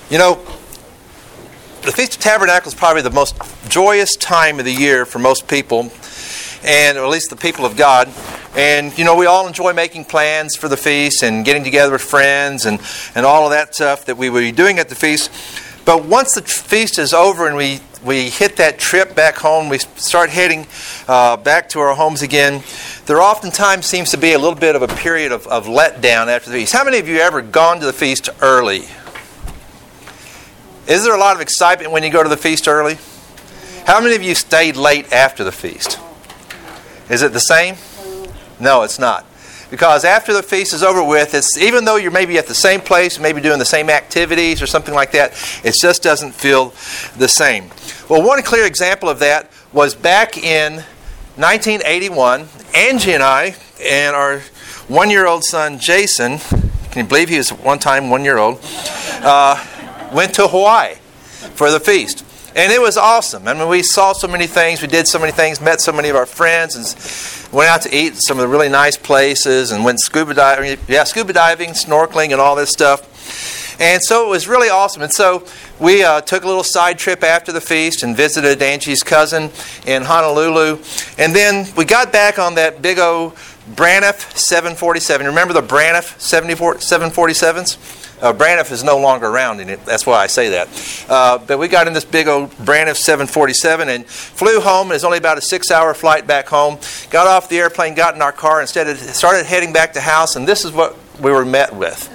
You know, the Feast of Tabernacles is probably the most joyous time of the year for most people, and or at least the people of God. And, you know, we all enjoy making plans for the feast and getting together with friends and all of that stuff that we will be doing at the feast. But once the feast is over and we hit that trip back home, we start heading back to our homes again, there oftentimes seems to be a little bit of a period of letdown after the feast. How many of you have ever gone to the feast early? Is there a lot of excitement when you go to the feast early? How many of you stayed late after the feast? Is it the same? No, it's not. Because after the feast is over with, even though you're maybe at the same place, maybe doing the same activities or something like that, it just doesn't feel the same. Well, one clear example of that was back in 1981. Angie and I and our one-year-old son, Jason, can you believe he was one time 1 year old, went to Hawaii for the feast. And it was awesome. I mean, we saw so many things, we did so many things, met so many of our friends, and went out to eat some of the really nice places, and went scuba diving, snorkeling, and all this stuff. And so it was really awesome. And so we took a little side trip after the feast and visited Angie's cousin in Honolulu. And then we got back on that big old Braniff 747. Remember the Braniff 747s? Braniff is no longer around, and that's why I say that. But we got in this big old Braniff 747 and flew home. It was only about a 6-hour flight back home. Got off the airplane, got in our car, and started heading back to house, and this is what we were met with.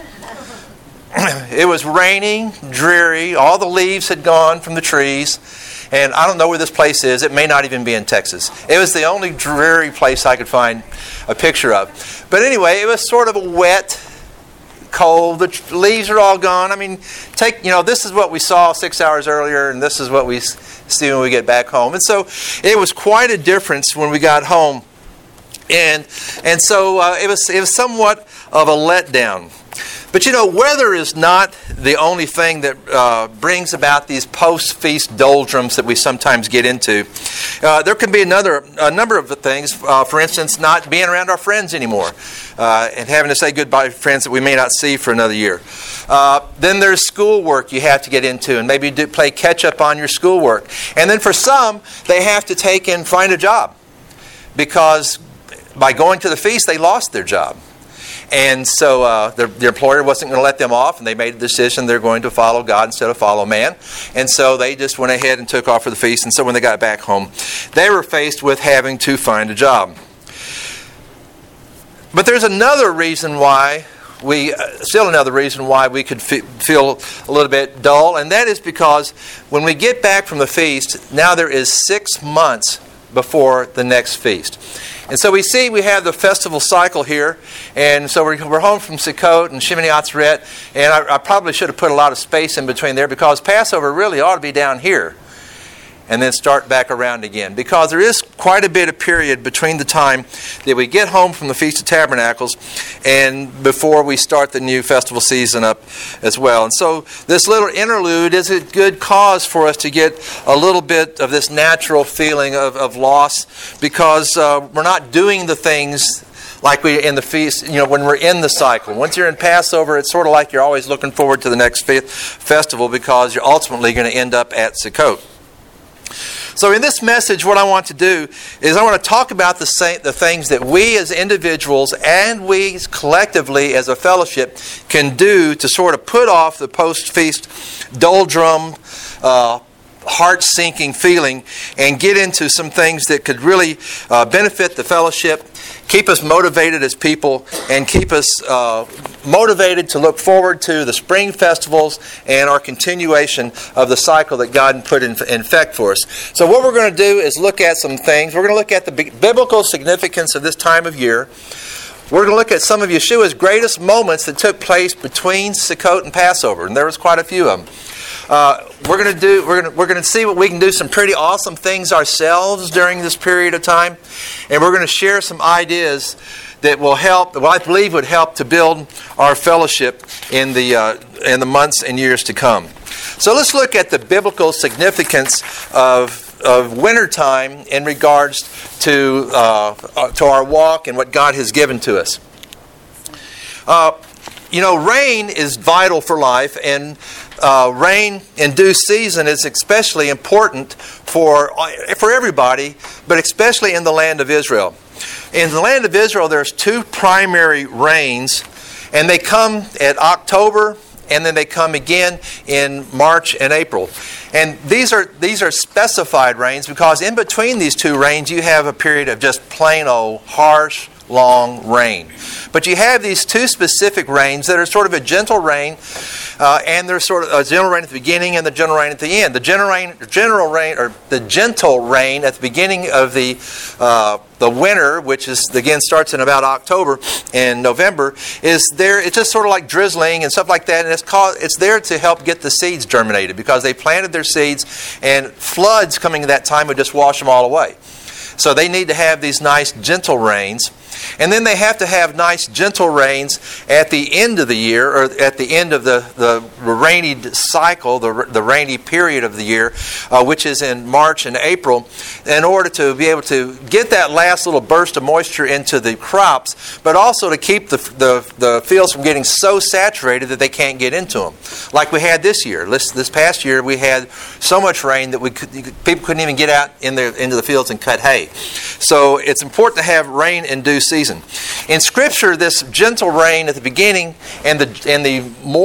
It was raining, dreary. All the leaves had gone from the trees. And I don't know where this place is. It may not even be in Texas. It was the only dreary place I could find a picture of. But anyway, it was sort of a wet, cold. The leaves are all gone. I mean, this is what we saw 6 hours earlier, and this is what we see when we get back home. And so it was quite a difference when we got home. And so it was somewhat of a letdown. But weather is not the only thing that brings about these post-feast doldrums that we sometimes get into. There can be a number of things. For instance, not being around our friends anymore and having to say goodbye to friends that we may not see for another year. Then there's schoolwork you have to get into and maybe play catch-up on your schoolwork. And then for some, they have to take and find a job because by going to the feast, they lost their job. And so their employer wasn't going to let them off, and they made a decision they're going to follow God instead of follow man. And so they just went ahead and took off for the feast. And so when they got back home, they were faced with having to find a job. But there's another reason why we could feel a little bit dull, and that is because when we get back from the feast, now there is 6 months before the next feast. And so we have the festival cycle here, and so we're home from Sukkot and Shemini Atzeret, and I probably should have put a lot of space in between there because Passover really ought to be down here and then start back around again, because there is quite a bit of period between the time that we get home from the Feast of Tabernacles and before we start the new festival season up as well. And so this little interlude is a good cause for us to get a little bit of this natural feeling of loss, because we're not doing the things like we in the feast, when we're in the cycle. Once you're in Passover, it's sort of like you're always looking forward to the next festival because you're ultimately going to end up at Sukkot. So in this message, what I want to do is I want to talk about the things that we as individuals and we collectively as a fellowship can do to sort of put off the post-feast doldrum, heart-sinking feeling and get into some things that could really benefit the fellowship, keep us motivated as people, and keep us motivated to look forward to the spring festivals and our continuation of the cycle that God put in effect for us. So what we're going to do is look at some things. We're going to look at the biblical significance of this time of year. We're going to look at some of Yeshua's greatest moments that took place between Sukkot and Passover, and there was quite a few of them. We're going to see what we can do, some pretty awesome things ourselves during this period of time, and we're going to share some ideas that will help, well, I believe would help to build our fellowship in the months and years to come. So let's look at the biblical significance of wintertime in regards to our walk and what God has given to us. Rain is vital for life, and rain in due season is especially important for everybody, but especially in the land of Israel. In the land of Israel, there's two primary rains, and they come at October, and then they come again in March and April. And these are specified rains because in between these two rains, you have a period of just plain old harsh, long rain. But you have these two specific rains that are sort of a gentle rain, and there's sort of a gentle rain at the beginning and the gentle rain at the end. The gentle rain at the beginning of the winter, which is again starts in about October and November, is there. It's just sort of like drizzling and stuff like that, and it's there to help get the seeds germinated because they planted their seeds, and floods coming at that time would just wash them all away. So they need to have these nice gentle rains. And then they have to have nice gentle rains at the end of the year, or at the end of the rainy cycle, the rainy period of the year, which is in March and April, in order to be able to get that last little burst of moisture into the crops, but also to keep the fields from getting so saturated that they can't get into them. Like we had this year. This past year, we had so much rain that people couldn't even get out into the fields and cut hay. So it's important to have rain in due season. In Scripture, this gentle rain at the beginning and the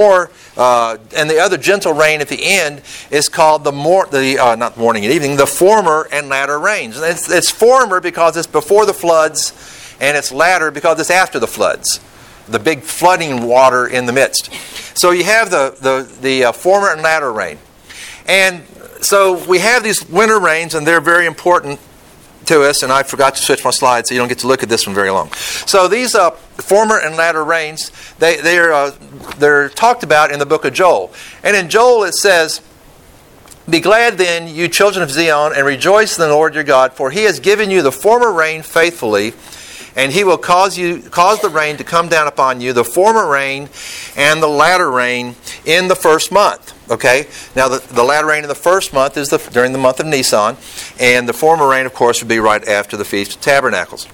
other gentle rain at the end is called not morning and evening, the former and latter rains. And it's former because it's before the floods, and it's latter because it's after the floods, the big flooding water in the midst. So you have the former and latter rain, and so we have these winter rains, and they're very important to us, and I forgot to switch my slides, so you don't get to look at this one very long. So these former and latter rains, they're talked about in the book of Joel. And in Joel it says, "Be glad then, you children of Zion, and rejoice in the Lord your God, for He has given you the former rain faithfully, and He will cause the rain to come down upon you, the former rain and the latter rain in the first month." Okay, now the latter rain in the first month is during the month of Nisan, and the former rain, of course, would be right after the Feast of Tabernacles.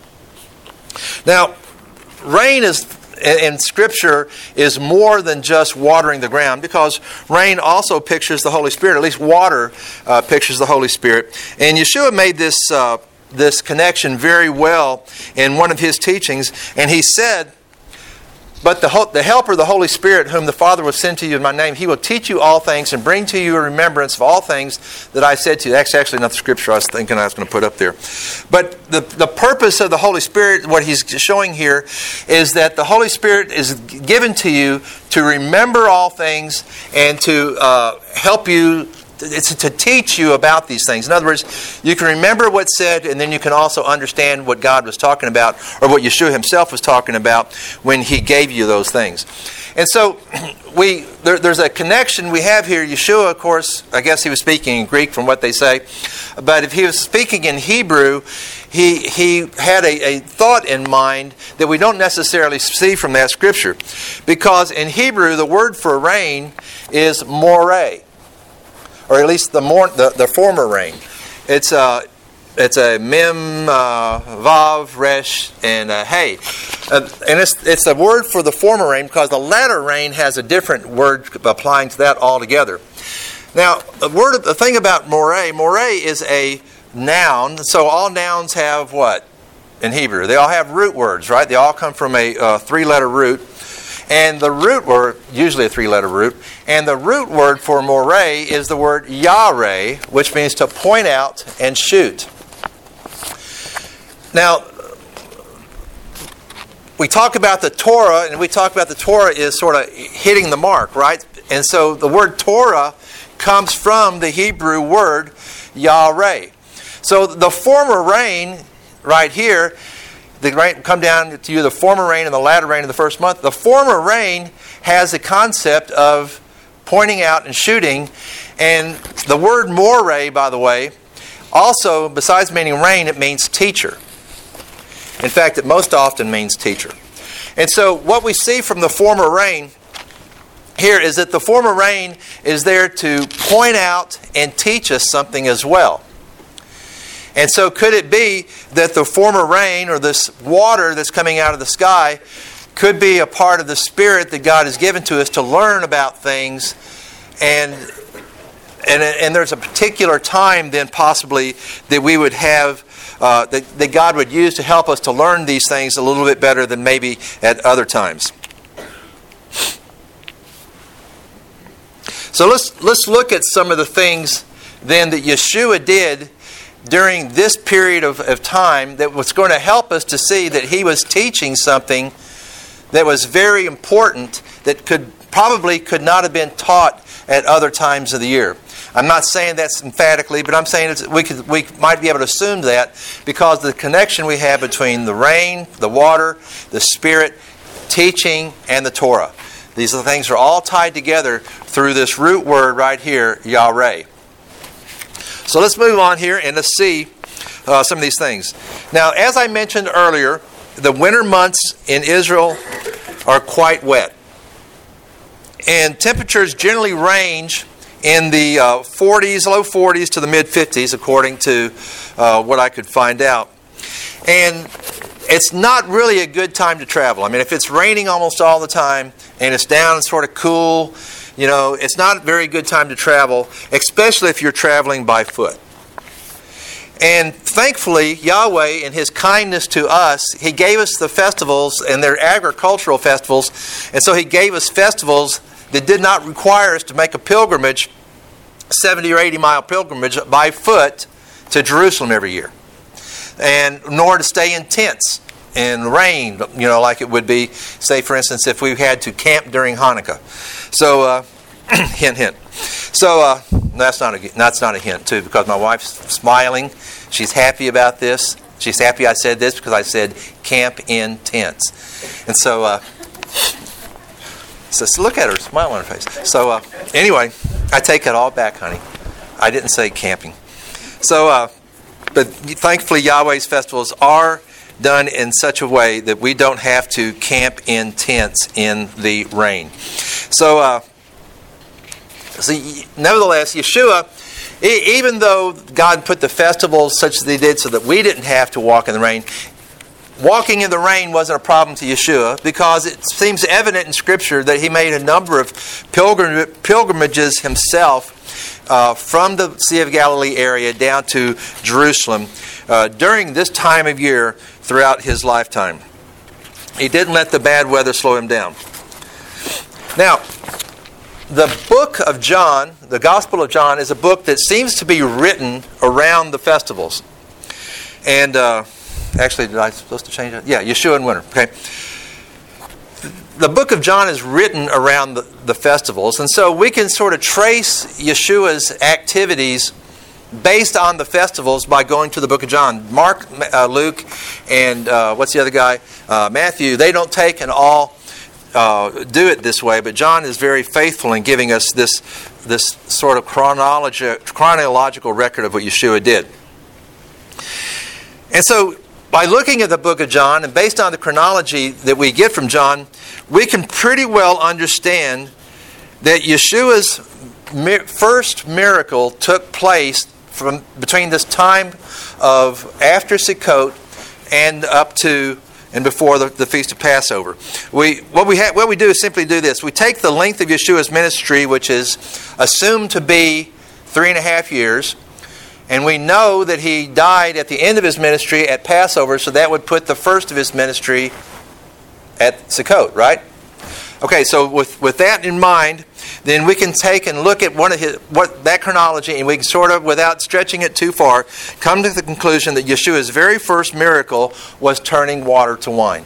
Now, rain in Scripture is more than just watering the ground, because rain also pictures the Holy Spirit. At least water pictures the Holy Spirit. And Yeshua made this connection very well in one of His teachings, and He said, "But the Helper, the Holy Spirit, whom the Father will send to you in my name, He will teach you all things and bring to you a remembrance of all things that I said to you." That's actually not the Scripture I was thinking I was going to put up there. But the purpose of the Holy Spirit, what He's showing here, is that the Holy Spirit is given to you to remember all things and to help you. It's to teach you about these things. In other words, you can remember what's said, and then you can also understand what God was talking about, or what Yeshua Himself was talking about when He gave you those things. And so there's a connection we have here. Yeshua, of course, I guess He was speaking in Greek from what they say, but if He was speaking in Hebrew, He had a thought in mind that we don't necessarily see from that Scripture. Because in Hebrew, the word for rain is moreh, or at least the former rain. It's a mem, vav, resh, and hey. And it's a word for the former rain because the latter rain has a different word applying to that altogether. Now, the thing about moreh is a noun. So all nouns have what in Hebrew? They all have root words, right? They all come from a three-letter root. And the root word, usually a three-letter root, and the root word for moreh is the word yareh, which means to point out and shoot. Now, we talk about the Torah, and we talk about the Torah is sort of hitting the mark, right? And so the word Torah comes from the Hebrew word yareh. So the former rain right here, the rain come down to you, the former rain and the latter rain in the first month. The former rain has the concept of pointing out and shooting. And the word moreh, by the way, also, besides meaning rain, it means teacher. In fact, it most often means teacher. And so what we see from the former rain here is that the former rain is there to point out and teach us something as well. And so could it be that the former rain, or this water that's coming out of the sky, could be a part of the Spirit that God has given to us to learn about things And there's a particular time then possibly that we would have, that God would use to help us to learn these things a little bit better than maybe at other times. So let's look at some of the things then that Yeshua did during this period of time that was going to help us to see that He was teaching something that was very important that could not have been taught at other times of the year. I'm not saying that's emphatically, but I'm saying we might be able to assume that because of the connection we have between the rain, the water, the Spirit, teaching, and the Torah. These things are all tied together through this root word right here, Yareh. So let's move on here and let's see some of these things. Now, as I mentioned earlier, the winter months in Israel are quite wet. And temperatures generally range in the 40s, low 40s to the mid 50s, according to what I could find out. And it's not really a good time to travel. I mean, if it's raining almost all the time and it's down and sort of cool, it's not a very good time to travel, especially if you're traveling by foot. And thankfully, Yahweh, in His kindness to us, He gave us the festivals, and they're agricultural festivals, and so He gave us festivals that did not require us to make a pilgrimage, 70 or 80 mile pilgrimage by foot to Jerusalem every year. And nor to stay in tents in rain, like it would be, say, for instance, if we had to camp during Hanukkah. So, hint, hint. So, that's not a hint, too, because my wife's smiling. She's happy about this. She's happy I said this because I said camp in tents. And so look at her, smile on her face. So, anyway, I take it all back, honey. I didn't say camping. So, but thankfully, Yahweh's festivals are done in such a way that we don't have to camp in tents in the rain. So, nevertheless, Yeshua, even though God put the festivals such as He did so that we didn't have to walk in the rain, walking in the rain wasn't a problem to Yeshua because it seems evident in Scripture that He made a number of pilgrimages Himself from the Sea of Galilee area down to Jerusalem during this time of year throughout His lifetime. He didn't let the bad weather slow Him down. Now, the book of John, the Gospel of John, is a book that seems to be written around the festivals. And actually, did I supposed to change it? Yeah, Yeshua and winter. Okay. The book of John is written around the festivals, and so we can sort of trace Yeshua's activities based on the festivals by going to the book of John. Mark, Luke, and what's the other guy? Matthew, they don't take and all do it this way, but John is very faithful in giving us this sort of chronological record of what Yeshua did. And so, by looking at the book of John, and based on the chronology that we get from John, we can pretty well understand that Yeshua's first miracle took place from between this time of after Sukkot and up to and before the Feast of Passover. What we do is simply do this. We take the length of Yeshua's ministry, which is assumed to be 3.5 years, and we know that He died at the end of His ministry at Passover, so that would put the first of His ministry at Sukkot, right? Okay, so with that in mind, then we can take and look at that chronology, and we can sort of, without stretching it too far, come to the conclusion that Yeshua's very first miracle was turning water to wine.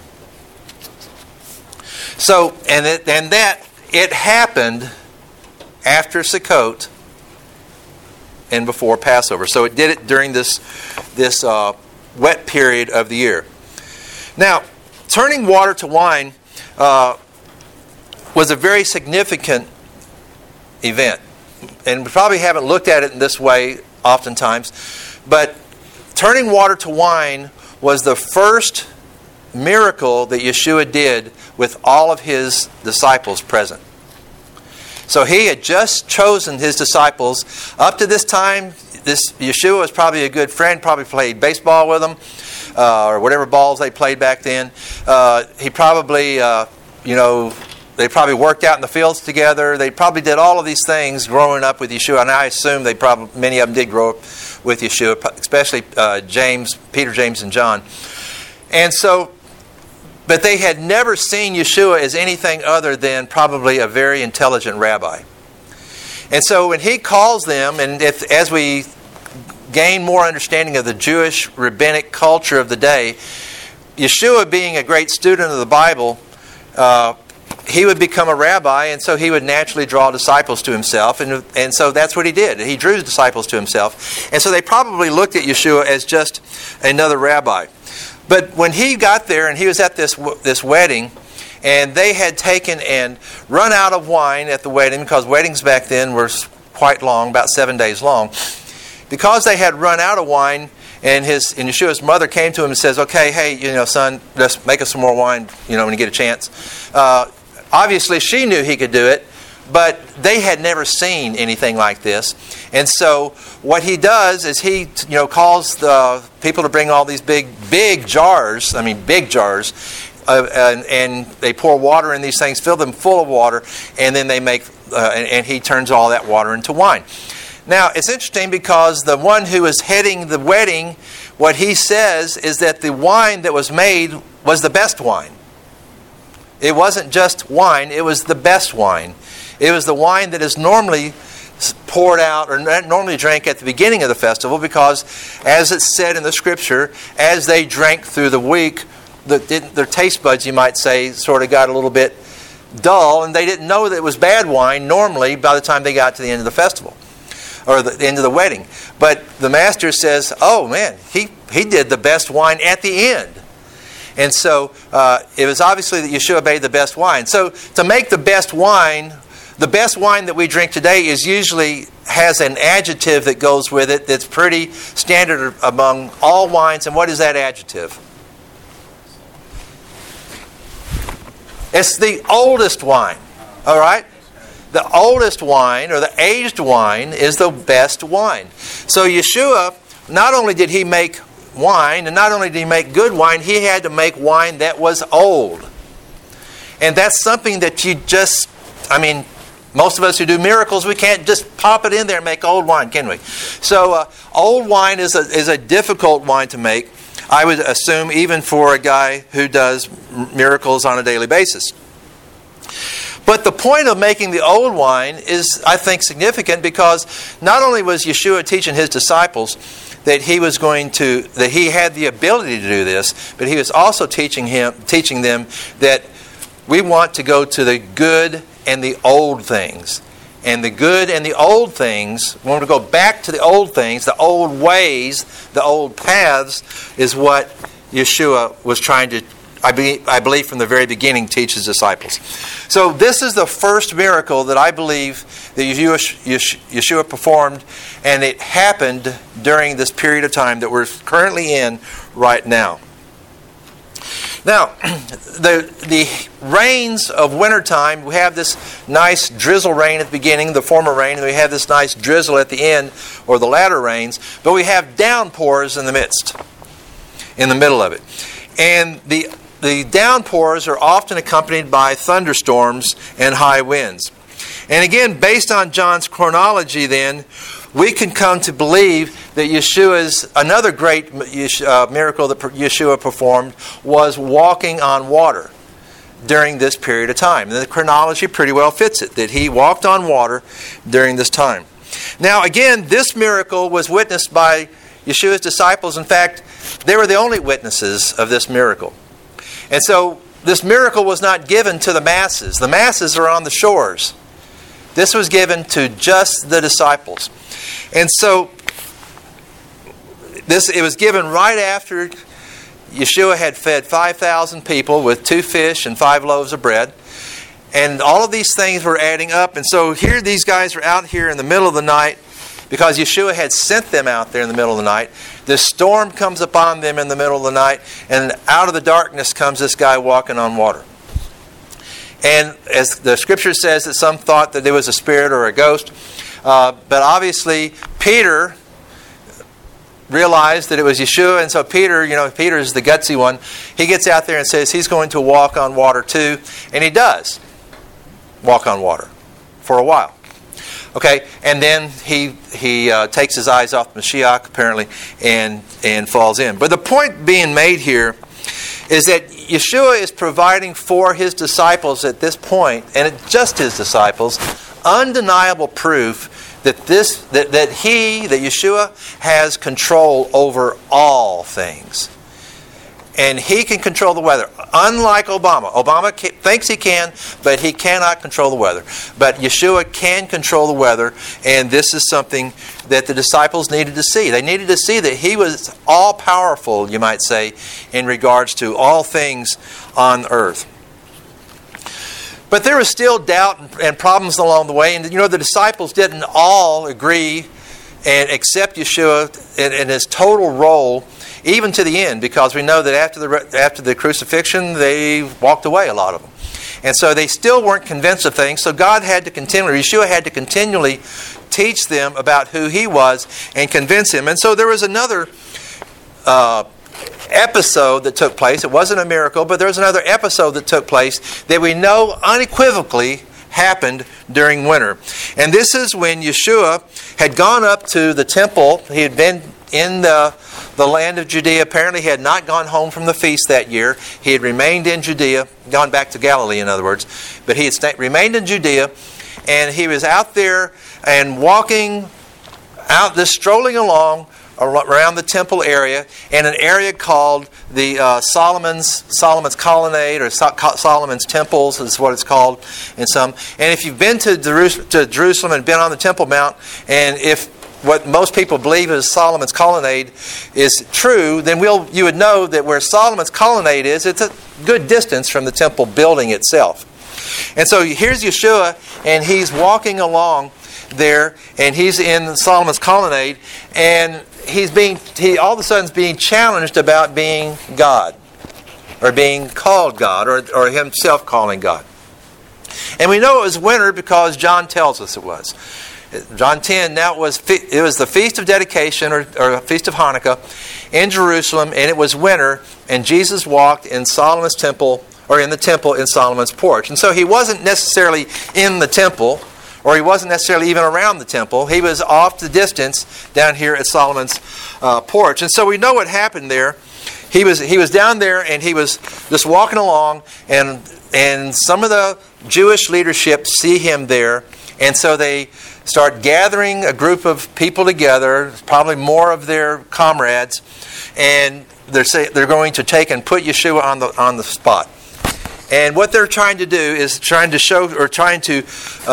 So, and that it happened after Sukkot and before Passover. So it did it during this wet period of the year. Now, turning water to wine was a very significant event. And we probably haven't looked at it in this way oftentimes. But turning water to wine was the first miracle that Yeshua did with all of His disciples present. So He had just chosen His disciples. Up to this time, Yeshua was probably a good friend, probably played baseball with them, or whatever balls they played back then. He probably, they probably worked out in the fields together. They probably did all of these things growing up with Yeshua, and I assume many of them did grow up with Yeshua, especially Peter, James, and John. And so, but they had never seen Yeshua as anything other than probably a very intelligent rabbi. And so when he calls them, and as we gain more understanding of the Jewish rabbinic culture of the day, Yeshua, being a great student of the Bible, he would become a rabbi, and so he would naturally draw disciples to himself. And so that's what he did. He drew disciples to himself. And so they probably looked at Yeshua as just another rabbi. But when he got there and he was at this wedding, and they had taken and run out of wine at the wedding, because weddings back then were quite long, about 7 days long. Because they had run out of wine, and Yeshua's mother came to him and says, "Okay, hey, son, just make us some more wine, when you get a chance." Obviously, she knew he could do it, but they had never seen anything like this. And so what he does is he, calls the people to bring all these big jars, and they pour water in these things, fill them full of water, and then they make, and he turns all that water into wine. Now, it's interesting because the one who is heading the wedding, what he says is that the wine that was made was the best wine. It wasn't just wine, it was the best wine. It was the wine that is normally poured out or normally drank at the beginning of the festival, because as it's said in the Scripture, as they drank through the week, their taste buds, you might say, sort of got a little bit dull, and they didn't know that it was bad wine normally by the time they got to the end of the festival or the end of the wedding. But the master says, "Oh man, he did the best wine at the end." And so it was obviously that Yeshua made the best wine. So to make the best wine that we drink today usually has an adjective that goes with it that's pretty standard among all wines. And what is that adjective? It's the oldest wine. All right? The oldest wine, or the aged wine, is the best wine. So Yeshua, not only did he make wine, and not only did he make good wine, he had to make wine that was old. And that's something that most of us who do miracles, we can't just pop it in there and make old wine, can we? So old wine is a difficult wine to make, I would assume, even for a guy who does miracles on a daily basis. But the point of making the old wine is, I think, significant, because not only was Yeshua teaching his disciples that he had the ability to do this, but he was also teaching them that we want to go to the good and the old things. And the good and the old things, we want to go back to the old things, the old ways, the old paths, is what Yeshua was trying to, I believe from the very beginning, teach his disciples. So this is the first miracle that I believe that Yeshua performed, and it happened during this period of time that we're currently in right now. Now, the rains of wintertime, we have this nice drizzle rain at the beginning, the former rain, and we have this nice drizzle at the end, or the latter rains, but we have downpours in the middle of it. And the downpours are often accompanied by thunderstorms and high winds. And again, based on John's chronology then, we can come to believe that another great miracle that Yeshua performed was walking on water during this period of time. And the chronology pretty well fits it, that he walked on water during this time. Now again, this miracle was witnessed by Yeshua's disciples. In fact, they were the only witnesses of this miracle. And so this miracle was not given to the masses. The masses are on the shores. This was given to just the disciples. And so it was given right after Yeshua had fed 5,000 people with 2 fish and 5 loaves of bread. And all of these things were adding up. And so here these guys are out here in the middle of the night, because Yeshua had sent them out there in the middle of the night. This storm comes upon them in the middle of the night, and out of the darkness comes this guy walking on water. And as the Scripture says, that some thought that it was a spirit or a ghost. But obviously, Peter realized that it was Yeshua, and so Peter is the gutsy one. He gets out there and says he's going to walk on water too, and he does. walk on water for a while. Okay, and then he takes his eyes off Mashiach, apparently, and falls in. But the point being made here is that Yeshua is providing for his disciples at this point, and just his disciples, undeniable proof that Yeshua has control over all things. And he can control the weather. Unlike Obama. Obama thinks he can, but he cannot control the weather. But Yeshua can control the weather, and this is something that the disciples needed to see. They needed to see that he was all-powerful, you might say, in regards to all things on earth. But there was still doubt and problems along the way. And the disciples didn't all agree and accept Yeshua in his total role, even to the end, because we know that after the crucifixion, they walked away, a lot of them. And so they still weren't convinced of things. So Yeshua had to continually teach them about who he was and convince him. And so there was another episode that took place. It wasn't a miracle, but there was another episode that took place that we know unequivocally happened during winter. And this is when Yeshua had gone up to the temple. He had been in the land of Judea. Apparently he had not gone home from the feast that year. He had remained in Judea, gone back to Galilee in other words. But he had remained in Judea, and he was out there and walking out, just strolling along around the temple area, in an area called the Solomon's Colonnade, or Solomon's Temples is what it's called in some. And if you've been to Jerusalem and been on the Temple Mount, and if what most people believe is Solomon's Colonnade is true, then you would know that where Solomon's Colonnade is, it's a good distance from the temple building itself. And so here's Yeshua, and he's walking along there, and he's in Solomon's Colonnade, and he all of a sudden is being challenged about being God, or being called God, or himself calling God. And we know it was winter because John tells us it was. John 10, now it was the Feast of Dedication, or Feast of Hanukkah, in Jerusalem, and it was winter, and Jesus walked in Solomon's temple, or in the temple in Solomon's porch. And so he wasn't necessarily in the temple, or he wasn't necessarily even around the temple. He was off the distance down here at Solomon's porch. And so we know what happened there. He was down there, and he was just walking along, and some of the Jewish leadership see him there, and so they start gathering a group of people together, probably more of their comrades, and they're going to take and put Yeshua on the spot. And what they're trying to do is trying to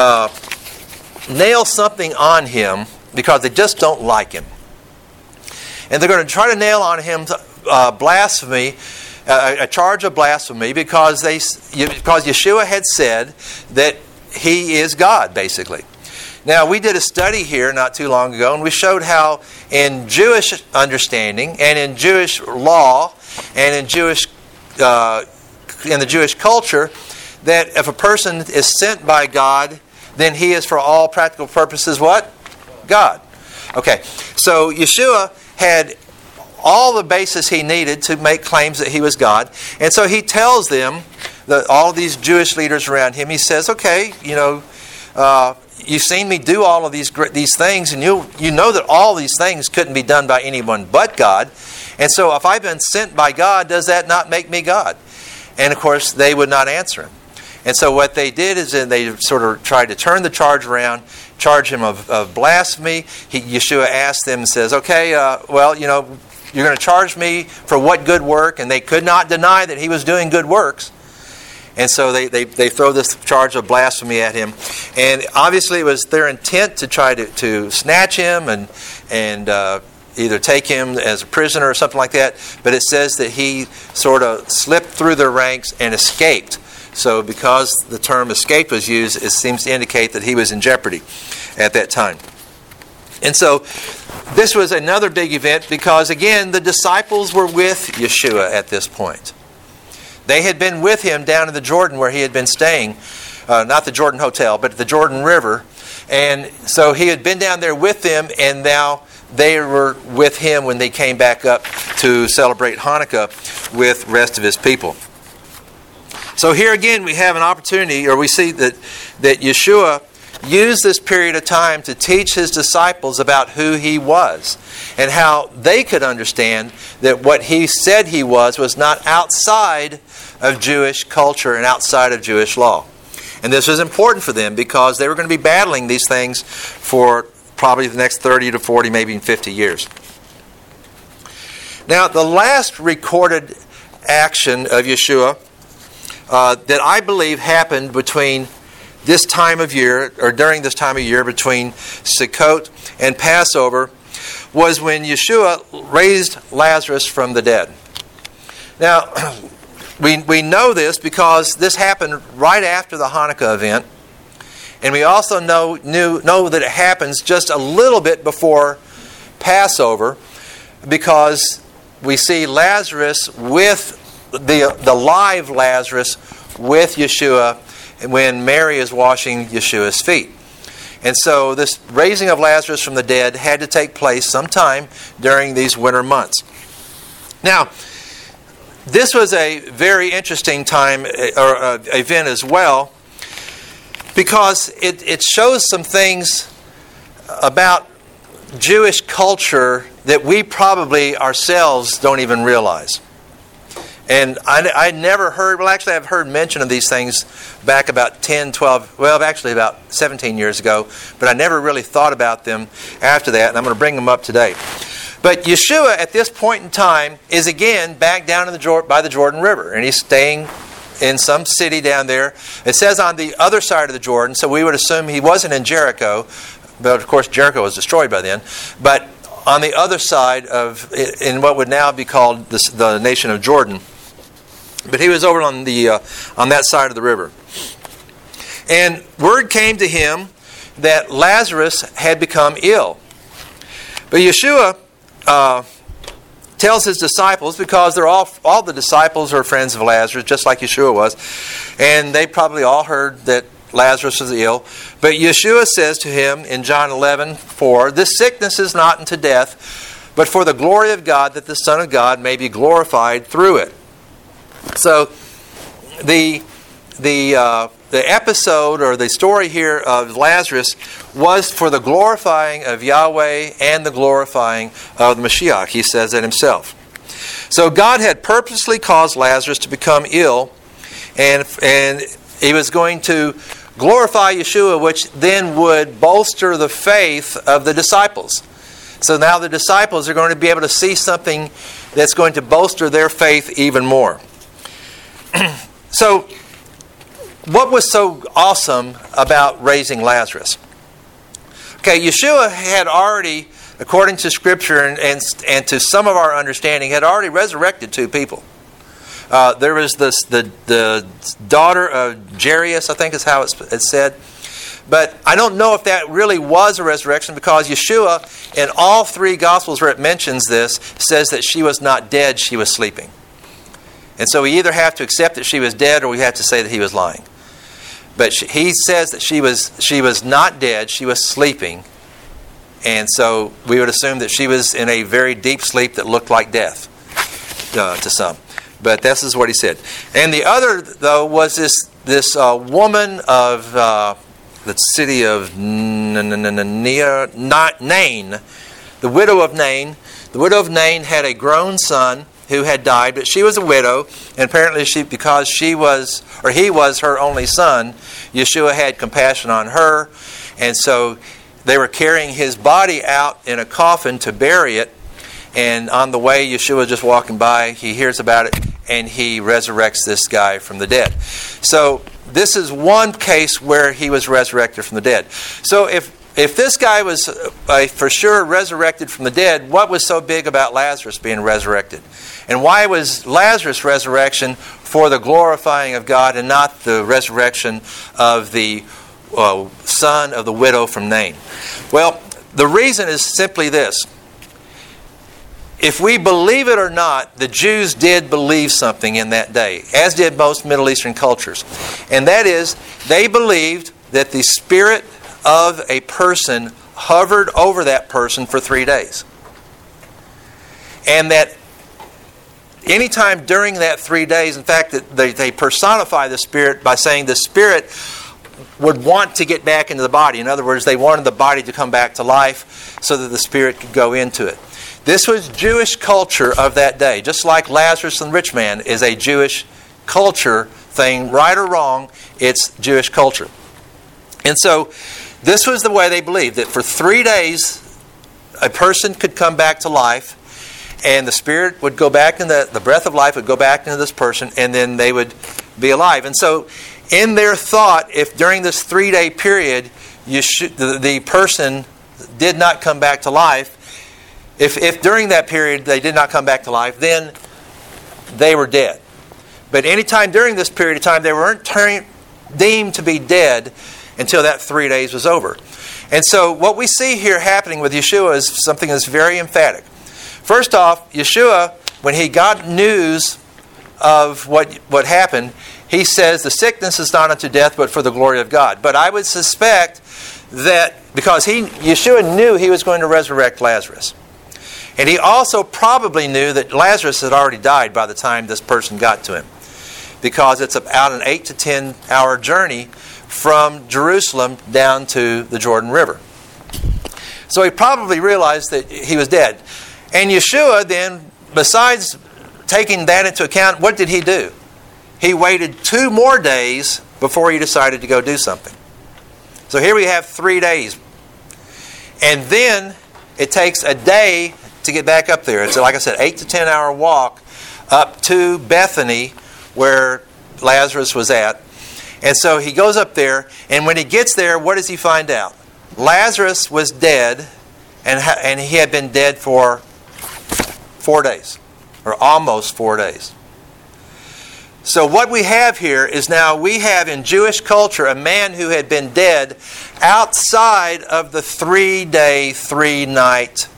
nail something on him because they just don't like him. And they're going to try to nail on him blasphemy, a charge of blasphemy, because Yeshua had said that he is God, basically. Now, we did a study here not too long ago, and we showed how in Jewish understanding and in Jewish law and in the Jewish culture, that if a person is sent by God, then he is for all practical purposes what? God. Okay, so Yeshua had all the basis he needed to make claims that he was God. And so he tells them, all these Jewish leaders around him, he says, okay, you've seen me do all of these things, and you know that all these things couldn't be done by anyone but God. And so if I've been sent by God, does that not make me God? And of course, they would not answer him. And so what they did is they sort of tried to turn the charge around, charge him of blasphemy. Yeshua asked them and says, okay, you're going to charge me for what good work? And they could not deny that he was doing good works. And so they throw this charge of blasphemy at him. And obviously it was their intent to try to snatch him and either take him as a prisoner or something like that. But it says that he sort of slipped through their ranks and escaped. So because the term escaped was used, it seems to indicate that he was in jeopardy at that time. And so this was another big event because, again, the disciples were with Yeshua at this point. They had been with him down in the Jordan where he had been staying, not the Jordan Hotel, but the Jordan River. And so he had been down there with them, and now they were with him when they came back up to celebrate Hanukkah with the rest of his people. So here again we have an opportunity, or we see that that Yeshua used this period of time to teach his disciples about who he was and how they could understand that what he said he was not outside of Jewish culture and outside of Jewish law. And this was important for them because they were going to be battling these things for probably the next 30 to 40, maybe even 50 years. Now, the last recorded action of Yeshua that I believe happened between this time of year, or during this time of year, between Sukkot and Passover, was when Yeshua raised Lazarus from the dead. Now, we know this because this happened right after the Hanukkah event, and we also know that it happens just a little bit before Passover, because we see Lazarus with the live Lazarus with Yeshua when Mary is washing Yeshua's feet. And so this raising of Lazarus from the dead had to take place sometime during these winter months. Now, this was a very interesting time or event as well, because it shows some things about Jewish culture that we probably ourselves don't even realize. And I never heard, well actually I've heard mention of these things back about 10, 12, well actually about 17 years ago, but I never really thought about them after that, and I'm going to bring them up today. But Yeshua at this point in time is again back down in by the Jordan River, and he's staying in some city down there. It says on the other side of the Jordan, so we would assume he wasn't in Jericho, but of course Jericho was destroyed by then, but on the other side of, in what would now be called the nation of Jordan. But he was over on that side of the river. And word came to him that Lazarus had become ill. But Yeshua tells his disciples, because they're all the disciples are friends of Lazarus, just like Yeshua was, and they probably all heard that Lazarus was ill. But Yeshua says to him in John 11:4, "This sickness is not unto death, but for the glory of God, that the Son of God may be glorified through it." So the episode or the story here of Lazarus was for the glorifying of Yahweh and the glorifying of the Mashiach. He says it himself. So God had purposely caused Lazarus to become ill, and he was going to glorify Yeshua, which then would bolster the faith of the disciples. So now the disciples are going to be able to see something that's going to bolster their faith even more. So, what was so awesome about raising Lazarus? Okay, Yeshua had already, according to Scripture and to some of our understanding, had already resurrected two people. There was the daughter of Jairus, I think is how it's said. But I don't know if that really was a resurrection, because Yeshua, in all three Gospels where it mentions this, says that she was not dead, she was sleeping. And so we either have to accept that she was dead, or we have to say that he was lying. But he says that she was not dead, she was sleeping. And so we would assume that she was in a very deep sleep that looked like death to some. But this is what he said. And the other, though, was this woman of the city of Nain, the widow of Nain. The widow of Nain had a grown son who had died, but she was a widow, and apparently because he was her only son, Yeshua had compassion on her, and so they were carrying his body out in a coffin to bury it, and on the way, Yeshua just walking by, he hears about it, and he resurrects this guy from the dead. So this is one case where he was resurrected from the dead. So if this guy was for sure resurrected from the dead, what was so big about Lazarus being resurrected? And why was Lazarus' resurrection for the glorifying of God and not the resurrection of the son of the widow from Nain? Well, the reason is simply this. If we believe it or not, the Jews did believe something in that day, as did most Middle Eastern cultures. And that is, they believed that the spirit of a person hovered over that person for 3 days. And that anytime during that 3 days, in fact, they personify the spirit by saying the spirit would want to get back into the body. In other words, they wanted the body to come back to life so that the spirit could go into it. This was Jewish culture of that day. Just like Lazarus and the rich man is a Jewish culture thing, right or wrong, it's Jewish culture. And so this was the way they believed, that for 3 days a person could come back to life, and the spirit would go back, and the breath of life would go back into this person, and then they would be alive. And so in their thought, if during this 3-day period the person did not come back to life, if during that period they did not come back to life, then they were dead. But anytime during this period of time, they weren't deemed to be dead until that 3 days was over. And so what we see here happening with Yeshua is something that's very emphatic. First off, Yeshua, when he got news of what happened, he says, the sickness is not unto death, but for the glory of God. But I would suspect that because Yeshua knew he was going to resurrect Lazarus. And he also probably knew that Lazarus had already died by the time this person got to him, because it's about an 8 to 10 hour journey from Jerusalem down to the Jordan River. So he probably realized that he was dead. And Yeshua then, besides taking that into account, what did he do? He waited 2 more days before he decided to go do something. So here we have 3 days. And then it takes a day to get back up there. It's, like I said, 8 to 10 hour walk up to Bethany, where Lazarus was at. And so he goes up there, and when he gets there, what does he find out? Lazarus was dead, and he had been dead for 4 days, or almost 4 days. So what we have here is now we have in Jewish culture a man who had been dead outside of the 3-day, 3-night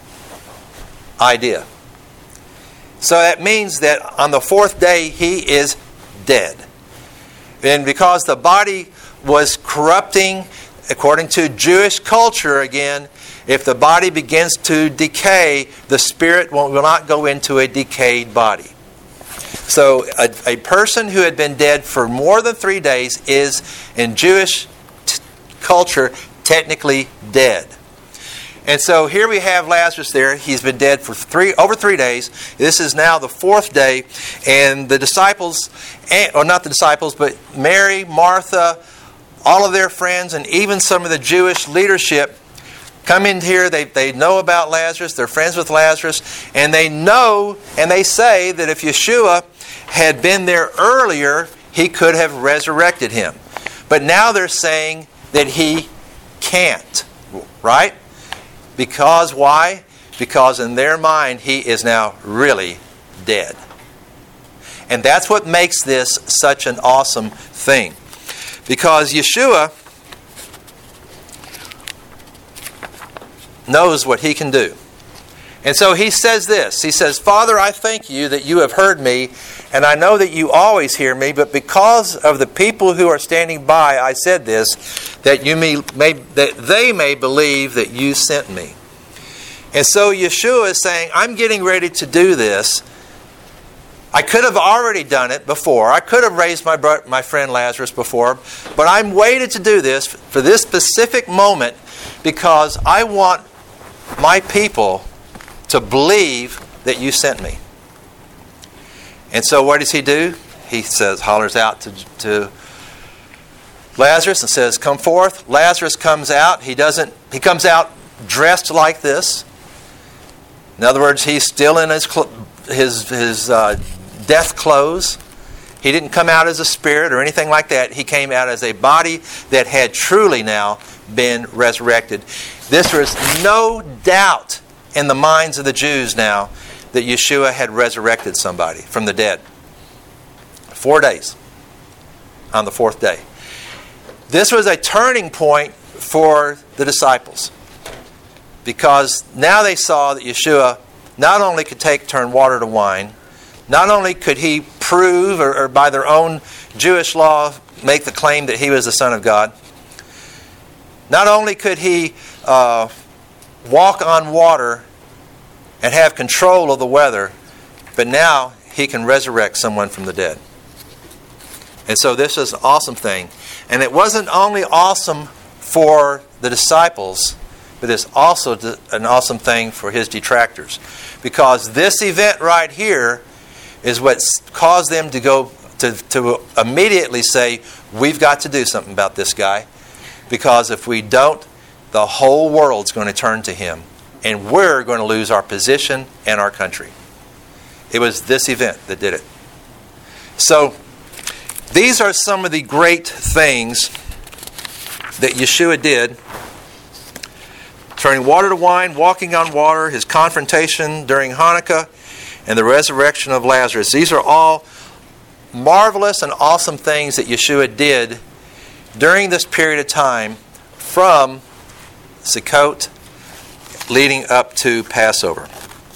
idea. So that means that on the 4th day he is dead. And because the body was corrupting, according to Jewish culture again, if the body begins to decay, the spirit will not go into a decayed body. So a person who had been dead for more than 3 days is, in Jewish culture, technically dead. And so here we have Lazarus there. He's been dead for over 3 days. This is now the 4th day. And the disciples, or not the disciples, but Mary, Martha, all of their friends, and even some of the Jewish leadership come in here. They know about Lazarus. They're friends with Lazarus. And they know, and they say that if Yeshua had been there earlier, he could have resurrected him. But now they're saying that he can't. Right? Because why? Because in their mind, he is now really dead. And that's what makes this such an awesome thing. Because Yeshua knows what he can do. And so he says this. He says, Father, I thank you that you have heard me, and I know that you always hear me, but because of the people who are standing by, I said this, that they may believe that you sent me. And so Yeshua is saying, I'm getting ready to do this. I could have already done it before. I could have raised my friend Lazarus before, but I'm waited to do this for this specific moment because I want my people to believe that you sent me. And so what does he do? He hollers out to Lazarus and says, come forth. Lazarus comes out. He comes out dressed like this. In other words, he's still in his death clothes. He didn't come out as a spirit or anything like that. He came out as a body that had truly now been resurrected. This was no doubt in the minds of the Jews now that Yeshua had resurrected somebody from the dead. 4 days on the 4th day. This was a turning point for the disciples because now they saw that Yeshua not only could turn water to wine, not only could he prove or by their own Jewish law make the claim that he was the Son of God, not only could he walk on water and have control of the weather, but now he can resurrect someone from the dead. And so this is an awesome thing. And it wasn't only awesome for the disciples, but it's also an awesome thing for his detractors. Because this event right here is what caused them to go to immediately say, we've got to do something about this guy. Because if we don't, the whole world's going to turn to him. And we're going to lose our position and our country. It was this event that did it. So, these are some of the great things that Yeshua did. Turning water to wine, walking on water, his confrontation during Hanukkah, and the resurrection of Lazarus. These are all marvelous and awesome things that Yeshua did during this period of time from Sukkot leading up to Passover.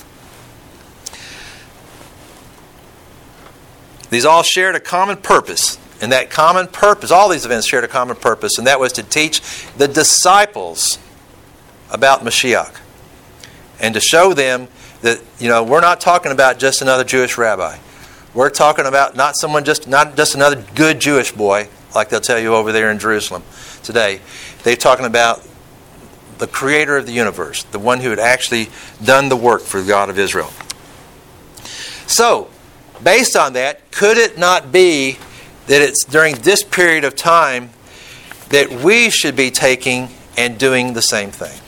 These all shared a common purpose. And that common purpose, all these events shared a common purpose, and that was to teach the disciples about Mashiach. And to show them that, we're not talking about just another Jewish rabbi. We're talking about not just another good Jewish boy, like they'll tell you over there in Jerusalem today. They're talking about the creator of the universe, the one who had actually done the work for the God of Israel. So, based on that, could it not be that it's during this period of time that we should be taking and doing the same thing?